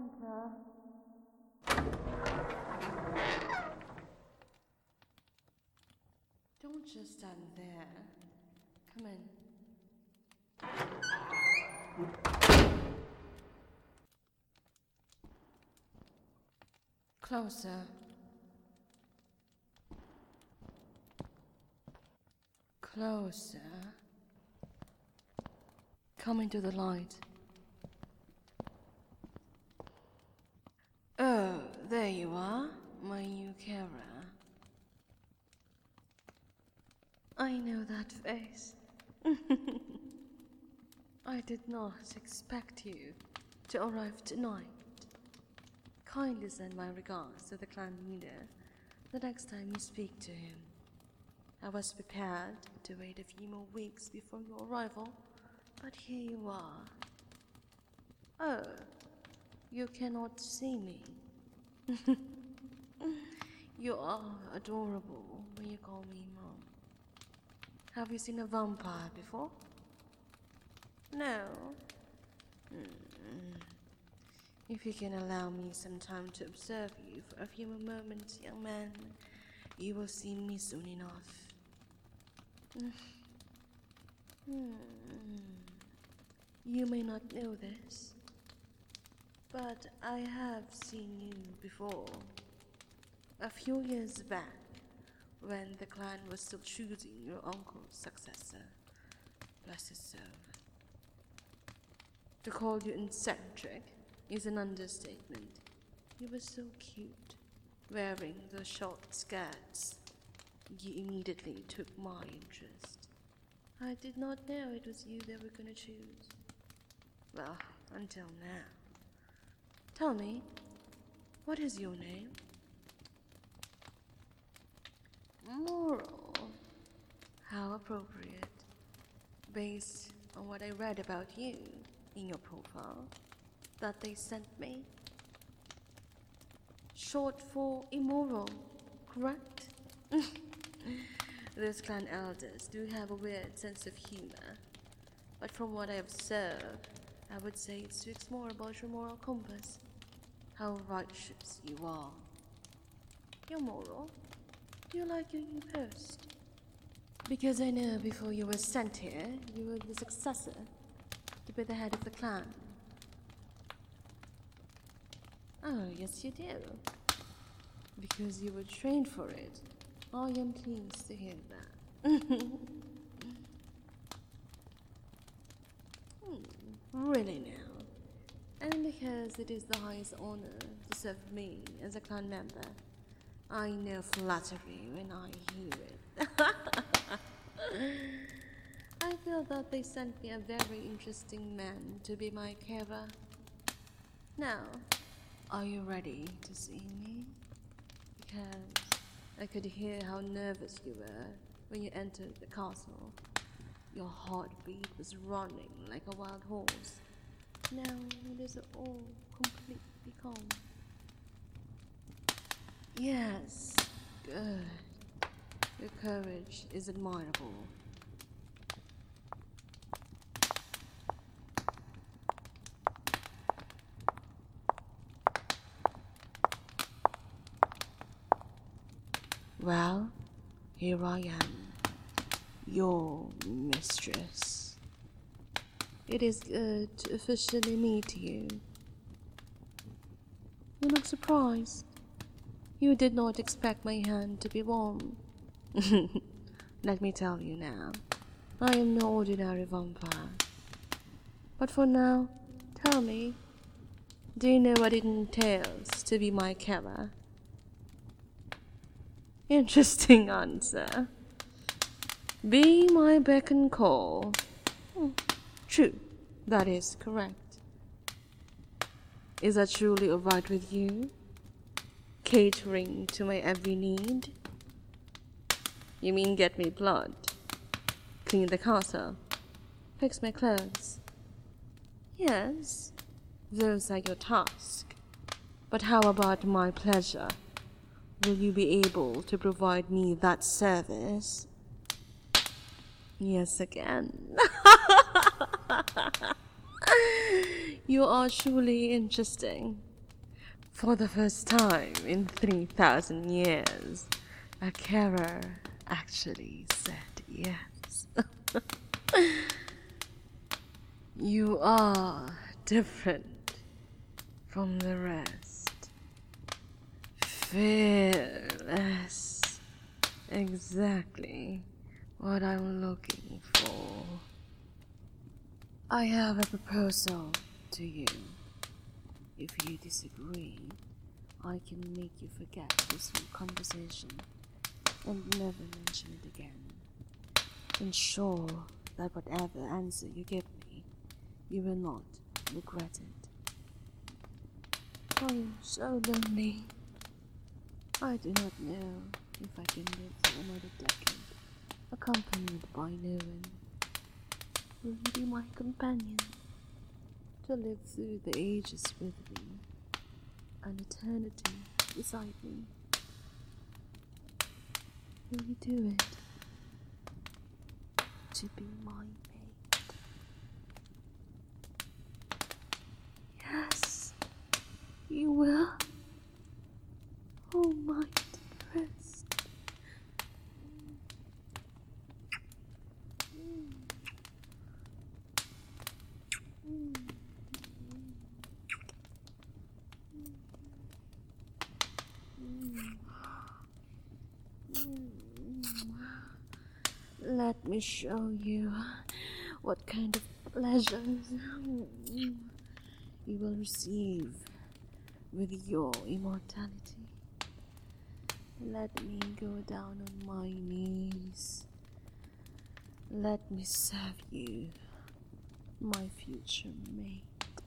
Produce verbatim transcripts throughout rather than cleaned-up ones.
enter. Don't just stand there. Come in. Closer. Closer. Come into the light. Oh, there you are, my new Kara. I know that face. I did not expect you to arrive tonight. Kindly send my regards to the clan leader the next time you speak to him. I was prepared to wait a few more weeks before your arrival, but here you are. Oh, you cannot see me. You are adorable when you call me Mom. Have you seen a vampire before? No? Mm. If you can allow me some time to observe you for a few more moments, young man, you will see me soon enough. Hmm. You may not know this, but I have seen you before. A few years back, when the clan was still choosing your uncle's successor. Bless his soul. To call you eccentric is an understatement. You were so cute, wearing those short skirts. You immediately took my interest. I did not know it was you they were going to choose. Well, until now. Tell me, what is your name? Moral. How appropriate. Based on what I read about you in your profile that they sent me. Short for immoral, correct? Those clan elders do have a weird sense of humor, but from what I observe, I would say it speaks more about your moral compass. How righteous you are. You're moral. You like your new post. Because I know before you were sent here, you were the successor to be the head of the clan. Oh, yes you do. Because you were trained for it. I am pleased to hear that. hmm, really now. And because it is the highest honor to serve me as a clan member, I know flattery when I hear it. I feel that they sent me a very interesting man to be my carer. Now, are you ready to see me? Because I could hear how nervous you were when you entered the castle. Your heartbeat was running like a wild horse. Now it is all completely calm. Yes, good. Your courage is admirable. Well, here I am, your mistress. It is good to officially meet you. You look surprised. You did not expect my hand to be warm. Let me tell you now, I am no ordinary vampire. But for now, tell me, do you know what it entails to be my carer? Interesting answer. Be my beck and call. Hmm. True, that is correct. Is that truly alright with you? Catering to my every need? You mean get me blood, clean the castle, fix my clothes? Yes, those are your tasks. But how about my pleasure? Will you be able to provide me that service? Yes, again. You are truly interesting. For the first time in three thousand years, a carer actually said yes. You are different from the rest. Fearless. Exactly what I'm looking for. I have a proposal to you. If you disagree, I can make you forget this whole conversation and never mention it again. Ensure that whatever answer you give me, you will not regret it. I am so lonely. I do not know if I can live through another decade, accompanied by no one. Will you be my companion, to live through the ages with me, an eternity beside me? Will you do it, to be my mate? Yes, you will. Oh, my dearest. Let me show you what kind of pleasures you will receive with your immortality. Let me go down on my knees. Let me serve you, my future mate.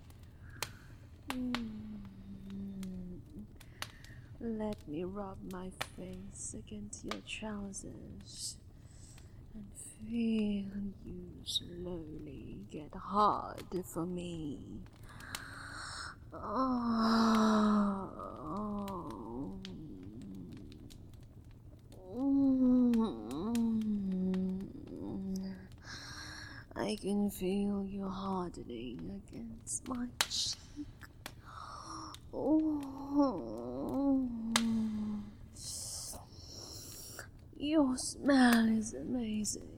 Mm. Let me rub my face against your trousers and feel you slowly get hard for me. Oh. I can feel you hardening against my cheek. Oh. Your smell is amazing.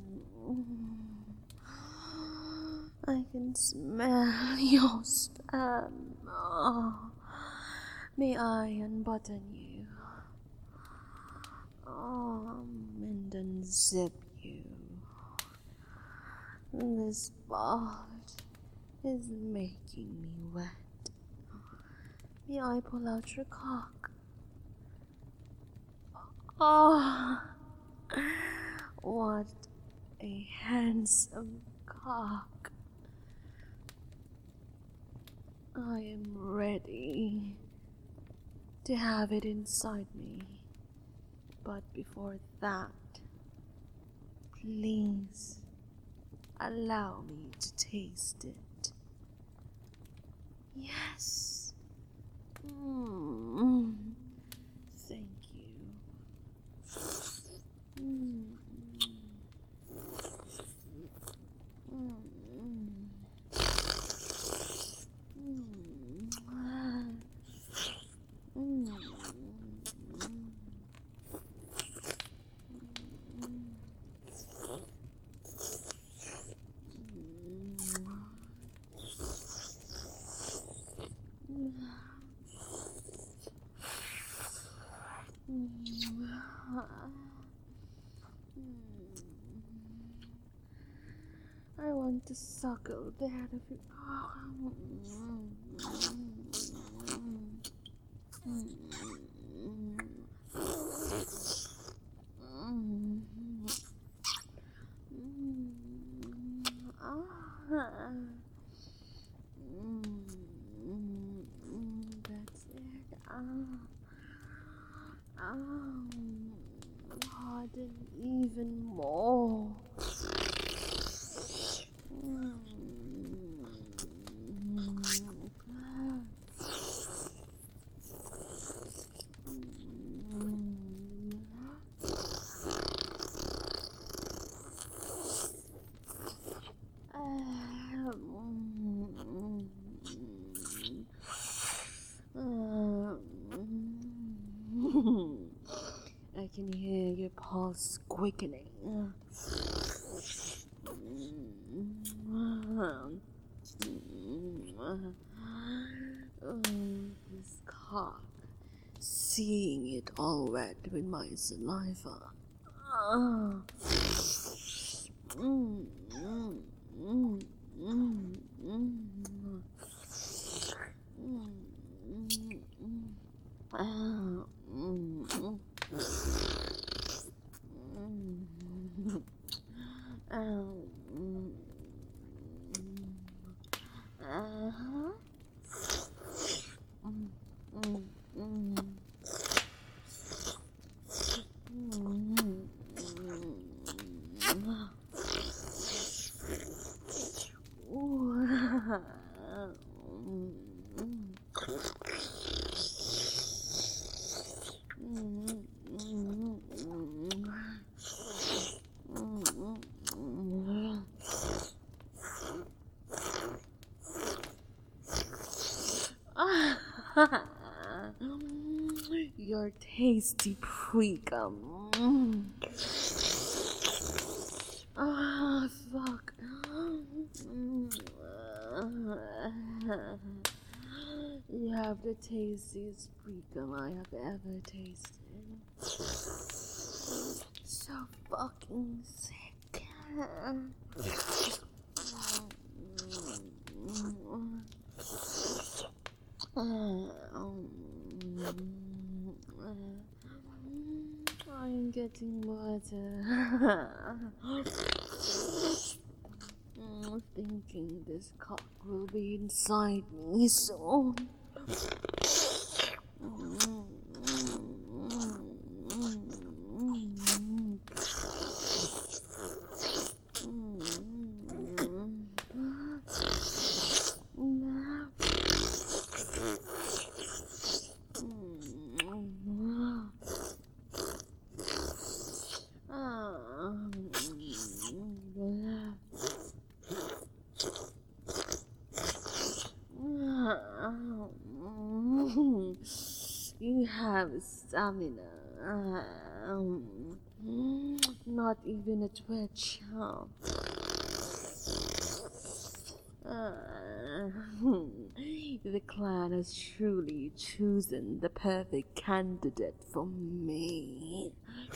I can smell your sperm. Oh. May I unbutton you? Oh, and unzip you. This part is making me wet. May I pull out your cock? Oh, what a handsome cock. I am ready to have it inside me. But before that, please allow me to taste it. Yes. Mm. Thank you. Mm. Mm. Mm. Mm. I want to suckle that of your. That's it. Oh, harden even more. can hear your pulse quickening. Oh, this cock. Seeing it all wet with my saliva. Ah. Mm, mm, mm, mm, mm. Mm, mm, mm. Ah, mm, mm. Mm. Ah, mm. Uh-huh. Mm, mm, mm. Mm, mm. Ooh. Your tasty pre-cum. Mm. Ah, fuck. You have the tastiest pre-cum I have ever tasted. So fucking sick. I'm getting water. Thinking this cock will be inside me soon. You have stamina. Um, not even a twitch, huh? Uh, the clan has truly chosen the perfect candidate for me.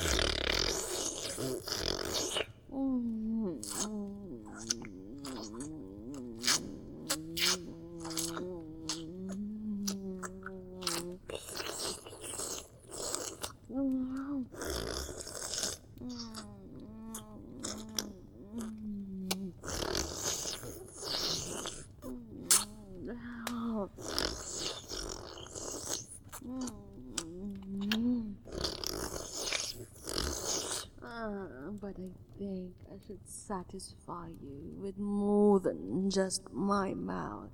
But I think I should satisfy you with more than just my mouth.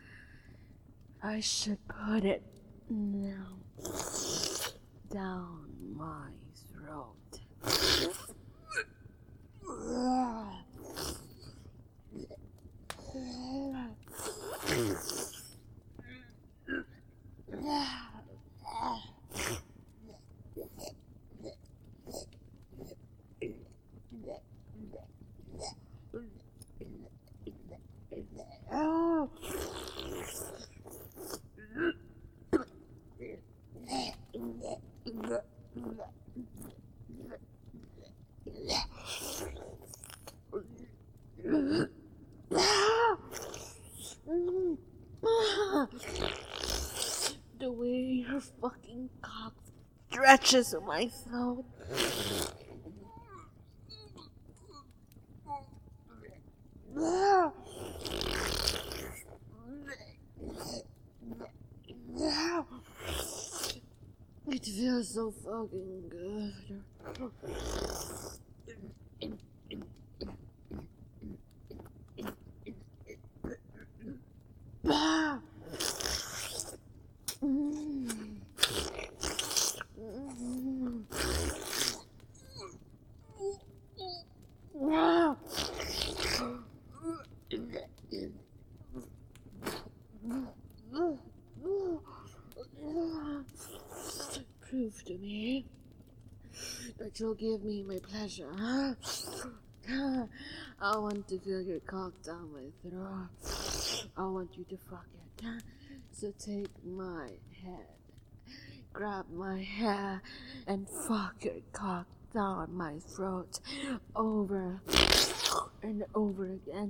I should put it now down my throat. The way your fucking cock stretches on my throat. It feels so fucking good. Prove to me It will give me my pleasure. I want to feel your cock down my throat. I want you to fuck it. So take my head, grab my hair, and fuck your cock down my throat over and over again.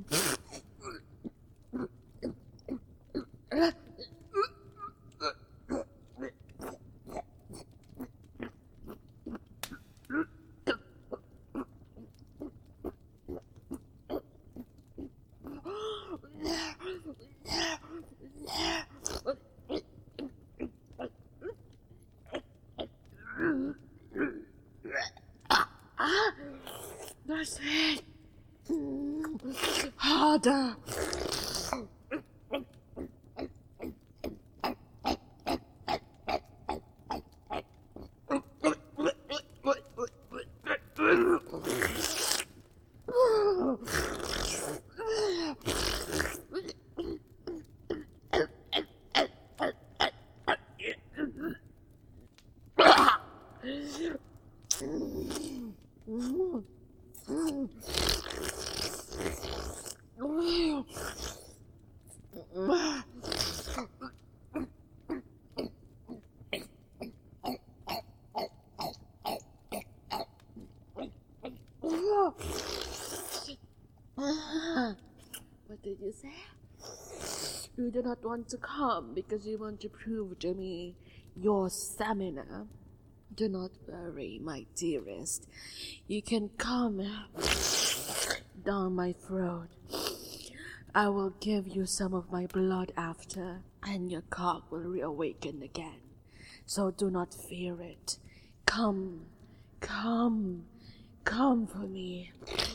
That's it. Harder. What did you say? You do not want to come because you want to prove to me your stamina. Do not worry, my dearest. You can come down my throat. I will give you some of my blood after, and your cock will reawaken again. So do not fear it. Come, come, come for me.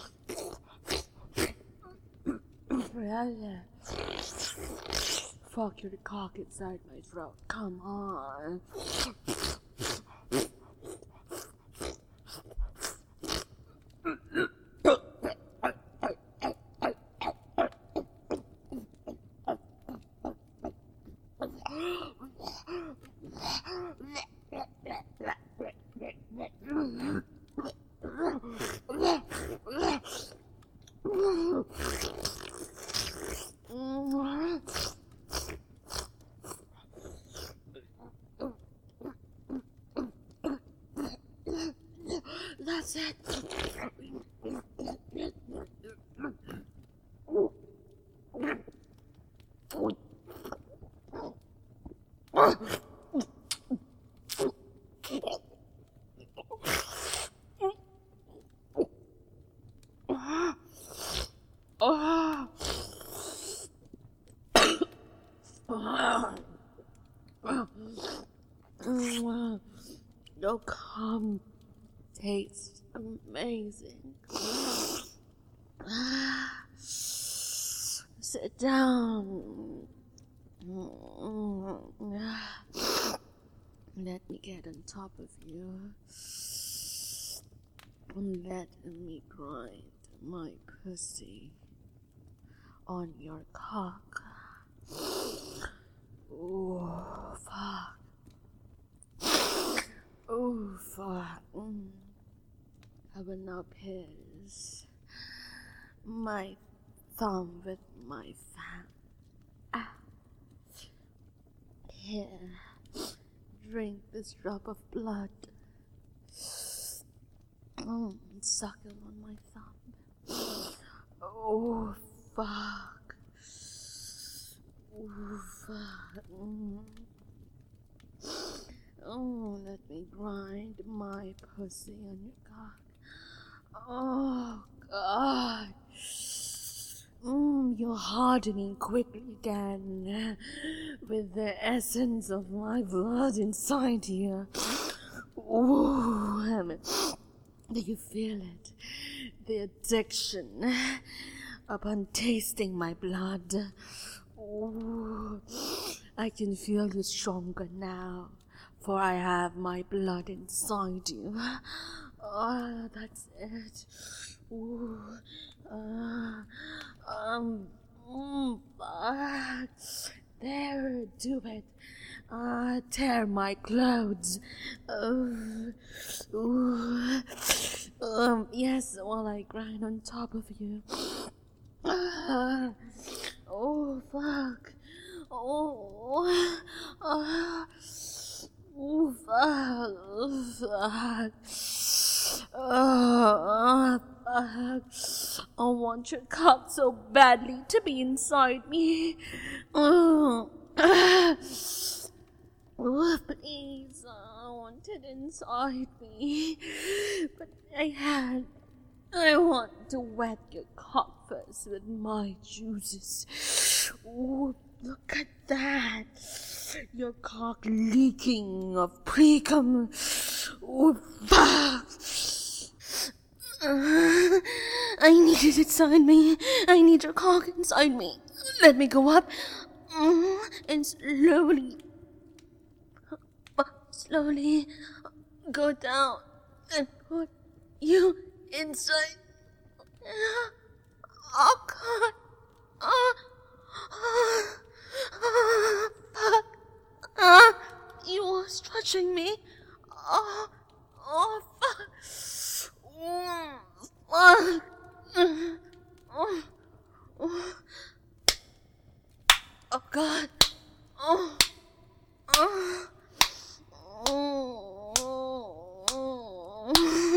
Fuck your cock inside my throat. Come on. That's it. Your cum tastes amazing. Sit down. Let me get on top of you. And let me grind my pussy on your cock. Oh, fuck. Oh, fuck. Mm. I will now pierce my thumb with my fan. Ah. Here, drink this drop of blood. Mm, suck it on my thumb. Oh, fuck. Oh, fuck. Mm. Oh, let me grind my pussy on your cock. Oh, God. Mm, you're hardening quickly again with the essence of my blood inside you. Ooh, do you feel it? The addiction upon tasting my blood. Ooh, I can feel you stronger now, for I have my blood inside you. Oh, that's it. Ooh, uh, um, mm, fuck. There, do it. uh, tear my clothes. Uh, ooh. Um, yes, while I grind on top of you. Uh, oh, fuck. Oh, uh, oh, fuck. Oh, fuck. Oh, fuck. I want your cock so badly to be inside me. Oh, oh, please. I want it inside me. But I had. I want to wet your cock first with my juices. Oh, look at that. Your cock leaking of precum. Oh, fuck. Uh, I need it inside me. I need your cock inside me. Let me go up. Uh, and slowly, uh, slowly go down and put you inside. Oh, God. Oh, oh, oh, fuck. Uh, you were stretching me. Oh, oh, fuck. Oh, fuck. Oh, oh, oh, God. Oh, oh, oh.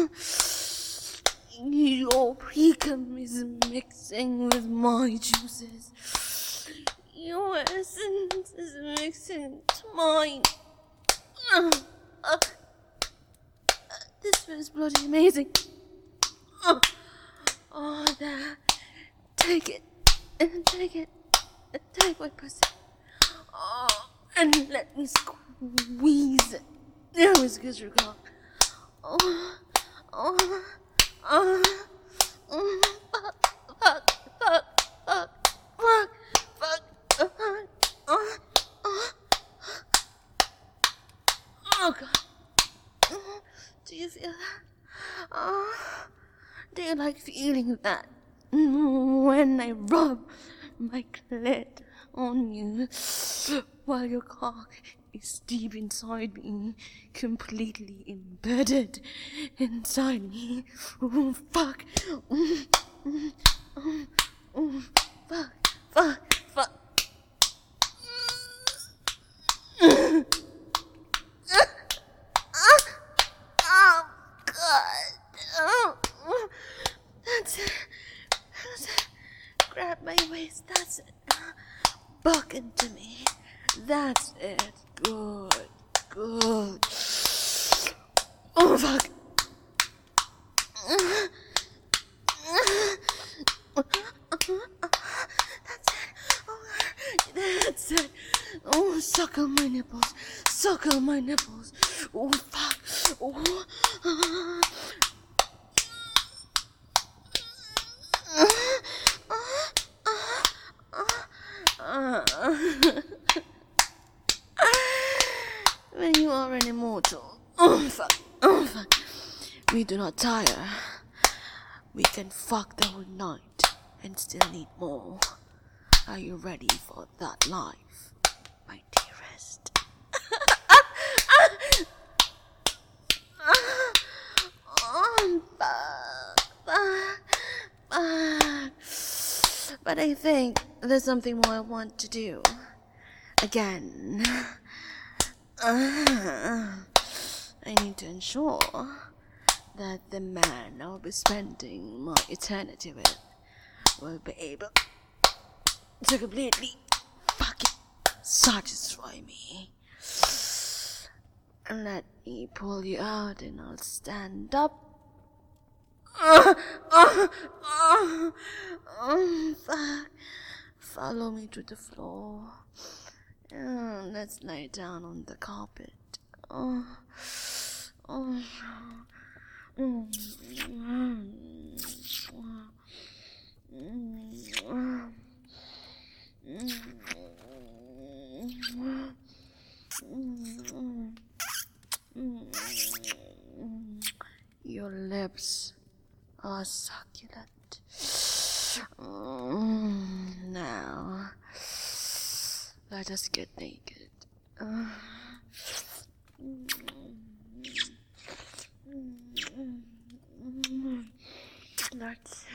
Your precum is mixing with my juices. Your essence is mixing to mine. Uh, uh, this feels bloody amazing. Uh, oh, there. Take it. And take it. And take my pussy. Oh, and let me squeeze it. That was good, your cock. Oh, oh. Uh, mm, fuck, fuck, fuck, fuck, fuck, fuck, uh, uh, uh, oh, God. Uh, do you feel that? Uh, do you like feeling that? When I rub my clit on you while your cock is deep inside me, completely embedded inside me. Oh, fuck. Oh, oh, oh, oh, fuck, fuck, fuck. Oh, God. Oh, that's it. That's it. Grab my waist. That's it. Buck into me. That's it. Good. Good. Oh, fuck. That's it. Oh, that's it. Oh, suckle my nipples. Suckle my nipples. Oh, fuck. Oh. When you are an immortal. Oh, fuck. Oh, fuck. We do not tire. We can fuck the whole night and still need more. Are you ready for that life, my dearest? Oh, fuck. Fuck. Fuck. But I think there's something more I want to do. Again. Uh, I need to ensure that the man I'll be spending my eternity with will be able to completely fucking satisfy me. Let me pull you out and I'll stand up. Uh, uh, uh, uh, fuck. Follow me to the floor. Uh, let's lie down on the carpet. Oh, oh, mm, mm, mm, mm. Your lips are succulent. Mm, now, let us get naked. Uh, that's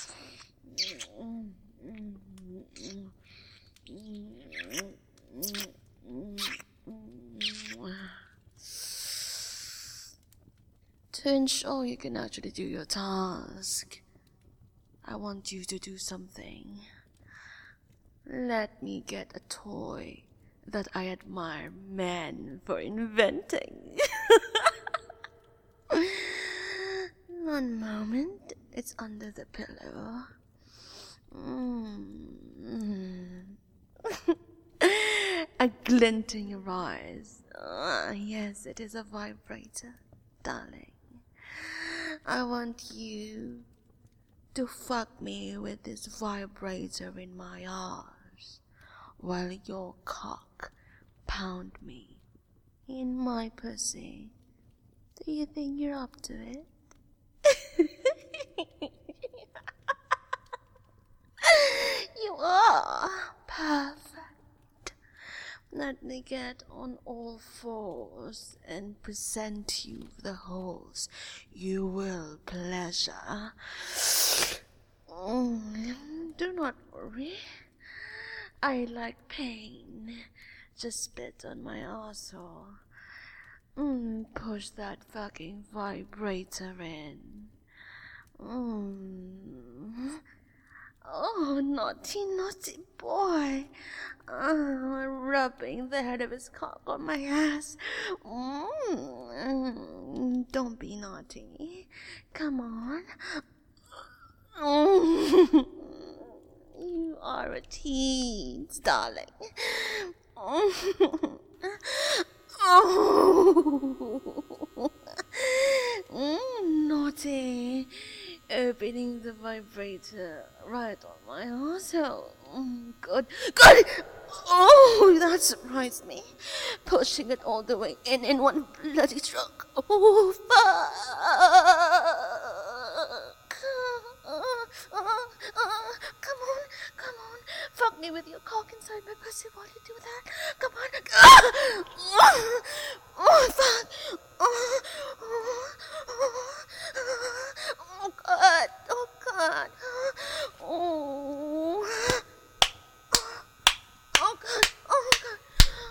to ensure you can actually do your task, I want you to do something. Let me get a toy that I admire men for inventing. One moment, it's under the pillow. Mm. A glint in your eyes. Ah, yes, it is a vibrator, darling. I want you to fuck me with this vibrator in my arse while your cock pound me in my pussy. Do you think you're up to it? You are perfect. Let me get on all fours and present you the holes you will pleasure. Mm, do not worry. I like pain. Just spit on my arsehole. Mm, push that fucking vibrator in. Mm. Oh, naughty, naughty boy. Uh, rubbing the head of his cock on my ass. Mm. Don't be naughty. Come on. Mm. You are a tease, darling. Mm. Oh. Mm, naughty. Opening the vibrator right on my arsehole. Mm, good. Good! Oh, that surprised me. Pushing it all the way in in one bloody stroke. Oh, fuck! Come on, come on. Fuck me with your cock inside my pussy while you do that. Come on. Oh, fuck. Oh, oh, oh, God. Oh, God. Oh. Oh, God. Oh, God.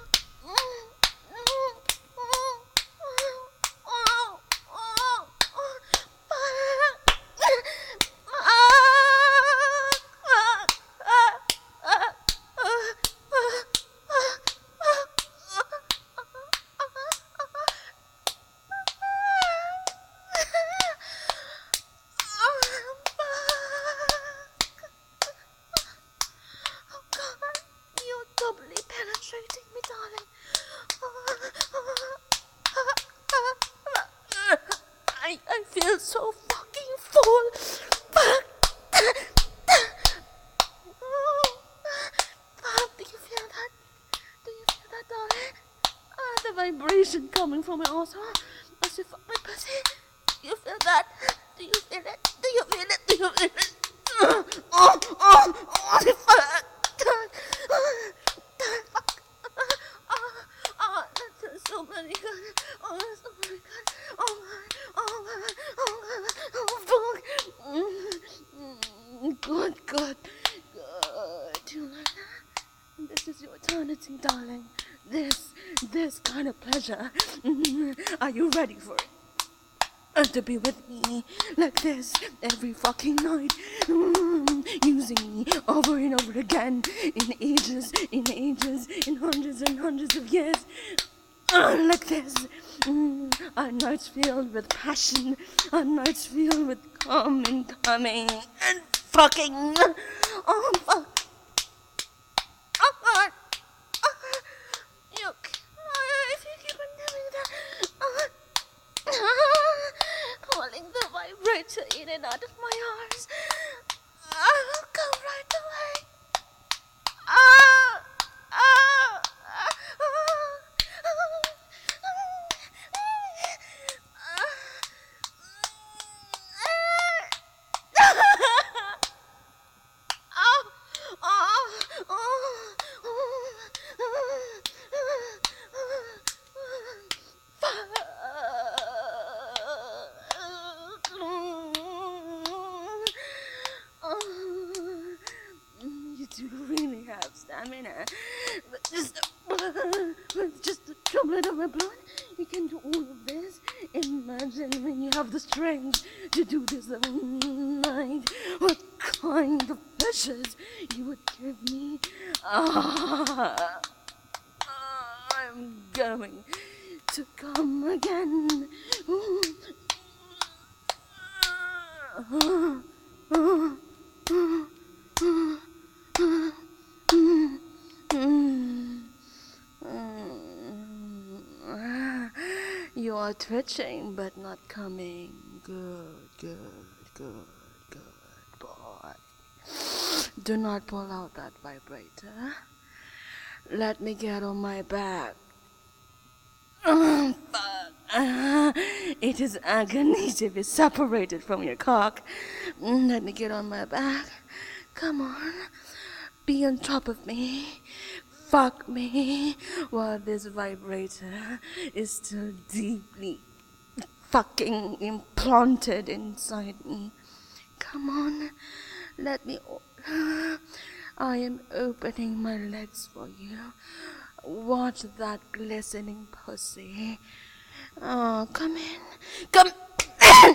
I, I feel so fucking full. Fuck. Oh, fuck. Do you feel that? Do you feel that, darling? Ah, the vibration coming from my asshole as you fuck my pussy. Do you feel that? Do you feel it? Do you feel it? Do you feel it? Oh, oh, oh, oh, fuck. So bloody good. Oh, that's so bloody good. Oh my, oh my, oh my, oh fuck. Mm, good, good, good. Do you like that? This is your eternity, darling. This, this kind of pleasure. Mm, are you ready for it? Uh, to be with me like this every fucking night, mm, using me over and over again in ages, in ages, in hundreds and hundreds of years. Uh, like this. Mm, our nights filled with passion. Our nights filled with come and coming and fucking. Oh, fuck. Oh, God. Oh, you, uh, if you keep on doing that, uh, uh, calling the vibrator in and out of my arms, I'll go right away. Ah! Ah! my blood, you can do all of this. Imagine when you have the strength to do this all night, what kind of pleasures you would give me. Ah, I'm going to come again. Ooh. Ah, ah, ah, ah, ah, mm, mm, mm. You are twitching but not coming. Good, good, good, good boy. Do not pull out that vibrator. Let me get on my back. Oh, fuck. Uh, it is agony to be separated from your cock. Let me get on my back. Come on. Be on top of me. Fuck me while this vibrator is still deeply fucking implanted inside me. Come on. Let me... I am opening my legs for you. Watch that glistening pussy. Oh, come in. Come in.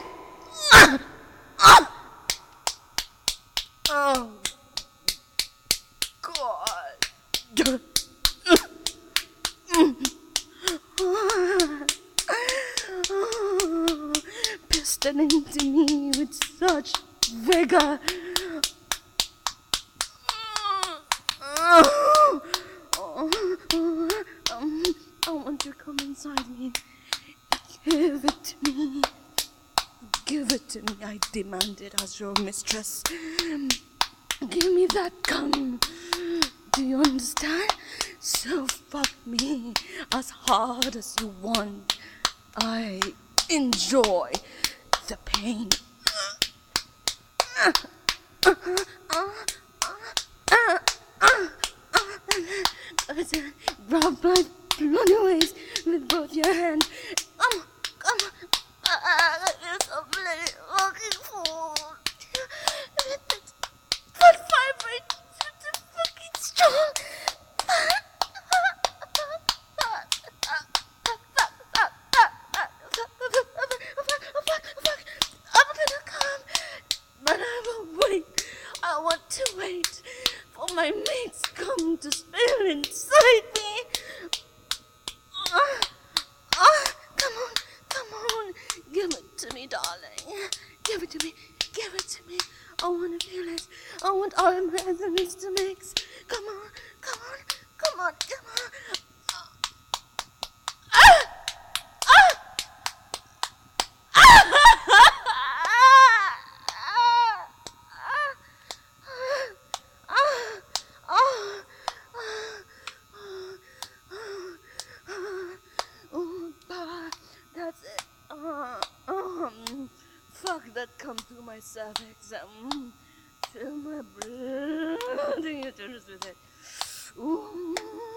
Oh, God. Piston into me with such vigor. Um, I want you to come inside me. Give it to me. Give it to me. I demand it as your mistress. Give me that cum. Do you understand? So fuck me as hard as you want. I enjoy the pain. Rub my bloody waist with both your hands. Come, come, you're so bloody fucking fool. What vibrates so fucking strong? I'm gonna come, but I will wait. I want to wait for my mates come to spill inside me. Uh, uh, come on, come on. Give it to me, darling. Give it to me. Give it to me. I want to feel it. I want all my enemies to mix. Come on, come on, come on, come on. Ah! Ah! That's it. Uh, um, fuck that come through my cervix. Um, fill my blood and you turn us with it. Ooh.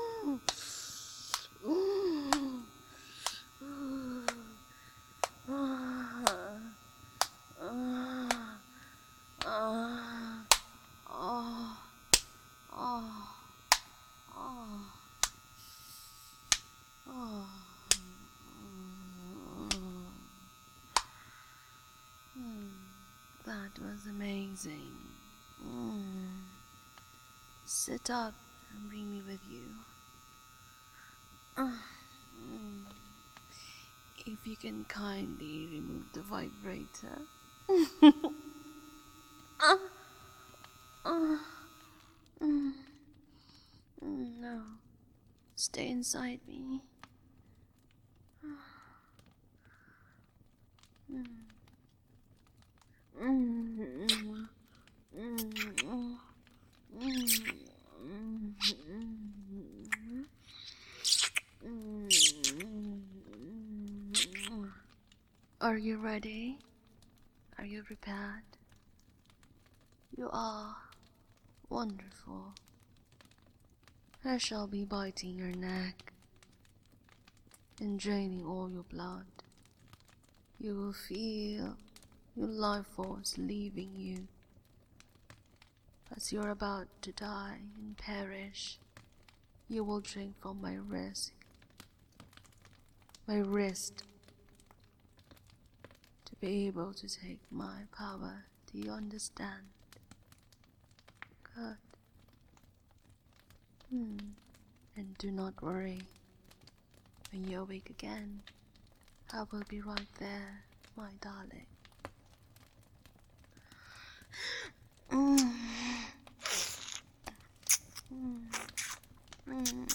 Ooh. Ooh. Ah. Ah. Ah. Ah. Ah. Ah. Ah. That was amazing. Mm. Sit up and bring me with you. Uh, mm. If you can kindly remove the vibrator. uh, uh, mm, mm, no. Stay inside me. Mm. Mm. Mm. Are you ready? Are you prepared? You are wonderful. I shall be biting your neck and draining all your blood. You will feel your life force leaving you. As you're about to die and perish, you will drink from my wrist my wrist, to be able to take my power. Do you understand? Good. Hmm. And do not worry. When you awake again, I will be right there, my darling. Mm. Mm. Mm.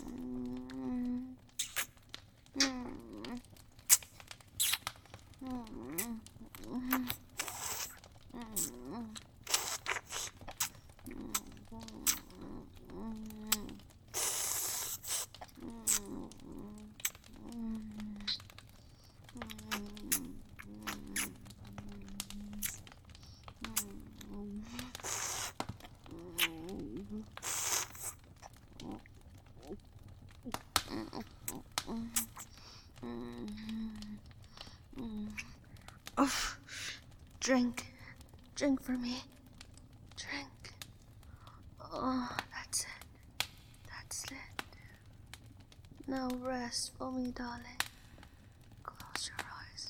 Oh, drink, drink for me, drink. Oh, that's it, that's it. Now rest for me, darling. Close your eyes.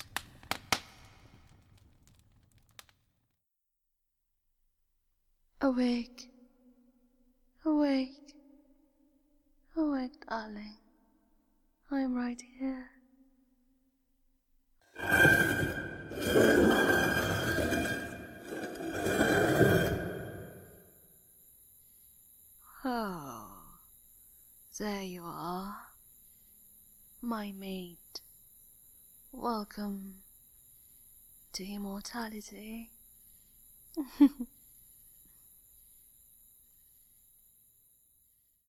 Awake, awake, awake, darling. I'm right here. Oh, there you are, my mate. Welcome to immortality.